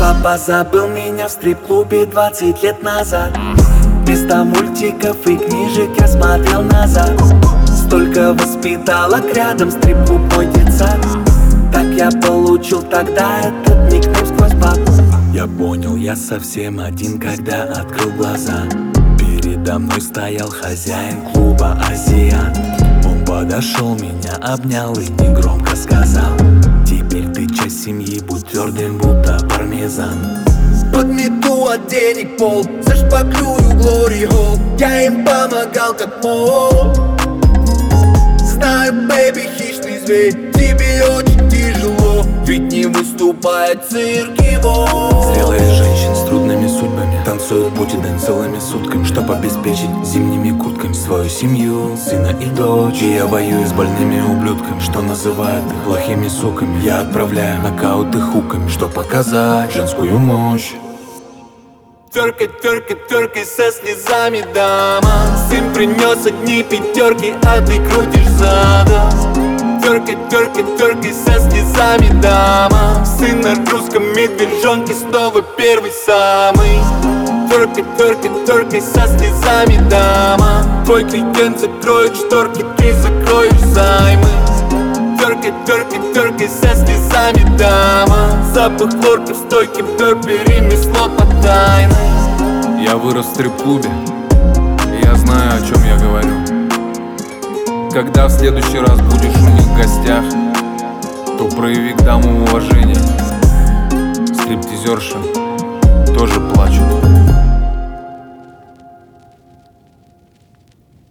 Папа забыл меня в стрип-клубе 20 лет назад. Вместо мультиков и книжек я смотрел назад. Столько воспиталок рядом, стрип-клуб мой детсад. Так я получил тогда этот никнейм сквозь пап. Я понял, я совсем один, когда открыл глаза. Передо мной стоял хозяин клуба «Азиат». Он подошел, меня обнял и негромко сказал: теперь ты часть семьи, будь твердым, будто пармезан. Подмету от денег пол, зашпаклюю Глори Холл. Я им помогал как мог. Знаю, бэйби, хищный зверь, тебе очень тяжело, ведь не выступает цирк его. Зрелые женщины с трудными судьбами танцуют будни целыми сутками, чтоб обеспечить зимними куртками свою семью, сына и дочь. И я воюю с больными ублюдками, что называют их плохими суками. Я отправляю нокауты хуками, чтоб показать женскую мощь. Тёркой, тёркой, тёркой со слезами дома. Сын принес одни пятерки, а ты крутишь задом. Тёркой, тёркой, тёркой со слезами дома. Сын на русском медвежонке снова первый самый. Тёркой, тёркой, тёркой со слезами дома. Твой клиент закроет шторки, ты закроешь займы. Тёркой, тёркой, тёркой со слезами дома. Запах хлорки в стойке в дёрпе, ремесло по тайной. Я вырос в стрип-клубе, и я знаю, о чем я говорю. Когда в следующий раз будешь у них в гостях, то прояви к дамам уважение. Стриптизерши тоже плачут.